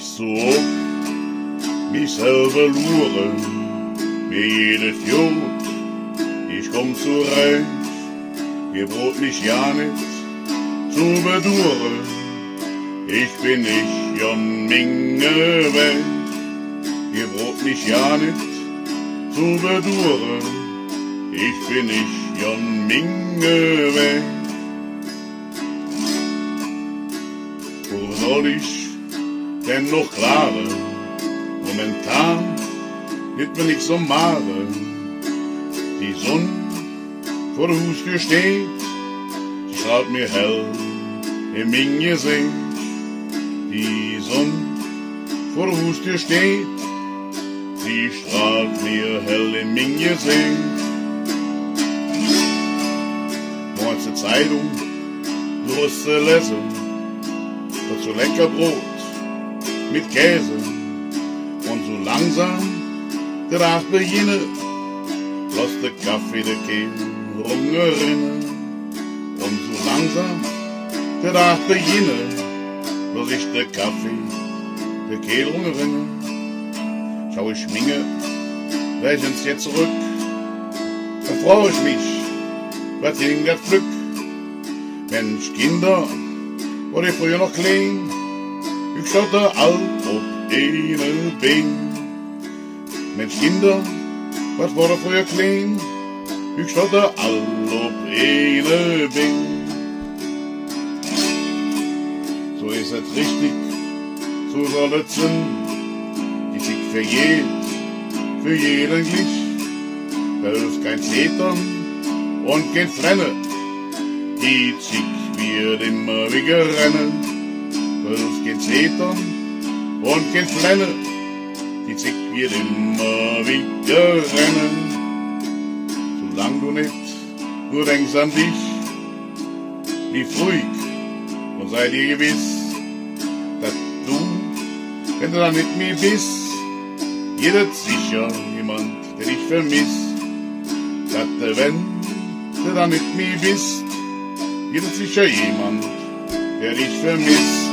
so ob, mich selber luren, mir jedes Jod, ich komm zurecht, ihr braucht mich ja nicht zu bedurren, ich bin nicht Jon Minge weg, ihr braucht mich ja nicht zu bedurren, ich bin nicht Jon Minge weg. Wo soll ich denn noch klare? Momentan wird mir nix um Mare. Die Sonne vor der Haustür steht, sie strahlt mir hell im Gesicht. Die Sonne vor der Haustür steht, sie strahlt mir hell im Gesicht. Morgens die Zeitung, bloß zu lesen, dazu lecker Brot mit Käse. Und so langsam der Tag beginne, lass der Kaffee der Kehl rumgerinnen. Und so langsam der Tag beginne, lass ich der Kaffee der Kehl rumgerinnen. Schau ich Minge, welchens jetzt zurück, da freu ich mich, was ging das Glück. Mensch, Kinder, wo die früher noch klein, ich schaute alt ob eine Bein. Mensch, Kinder, was war da früher klein, ich schaute alt ob eine Bein. So ist es richtig, so soll es sein, die Zick für jeden glich, da hilft kein Zetern und kein Frenne, die Zick wird immer wieder rennen, da hilft kein Zetern und kein Frenne, die Zick wird immer wieder rennen. Solang du nicht nur denkst an dich, lief ruhig und sei dir gewiss, dass du, wenn du dann mit mir bist, jeder sicher jemand, der dich vermisst, dass wenn du dann mit mir bist, jeder sicher jemand, der dich vermisst.